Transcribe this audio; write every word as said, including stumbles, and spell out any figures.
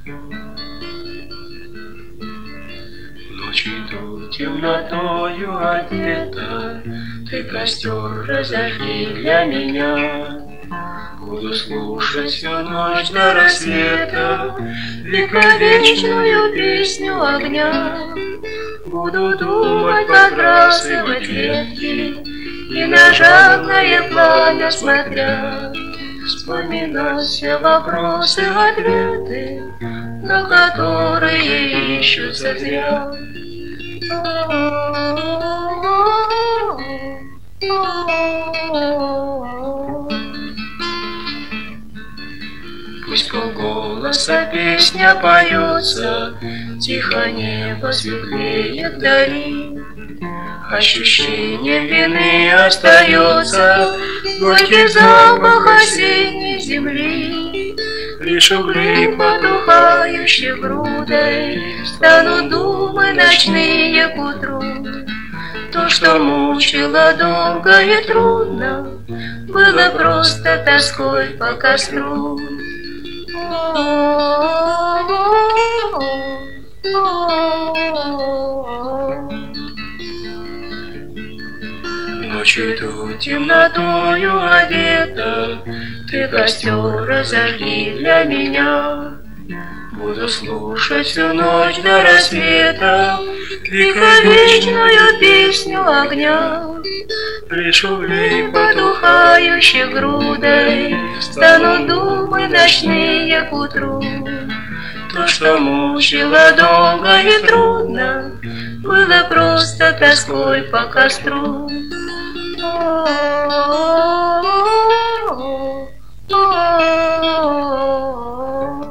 Ночь иду темнотою одета, ты костер разожги для меня. Буду слушать всю ночь до рассвета вековечную песню огня. Буду думать, подбрасывать ветки и на жадное пламя смотря, вспоминать все вопросы, ответы, на которые ищутся зря. Пусть полголоса песня поется, тихо небо светлеет вдали. Ощущение вины остается, горький запах осенней земли. Лишь угли, потухающие грудой, станут думы ночные к утру. То, что мучило долго и трудно, было просто тоской по костру. Ночью иду темнотою одета, ты костер разожги для меня. Буду слушать всю ночь до рассвета вековечную песню огня. Лишь углей, потухающих грудой, станут думы ночные к утру. То, что мучило долго и трудно, было просто тоской по костру. О-о-о-о-о-о-о.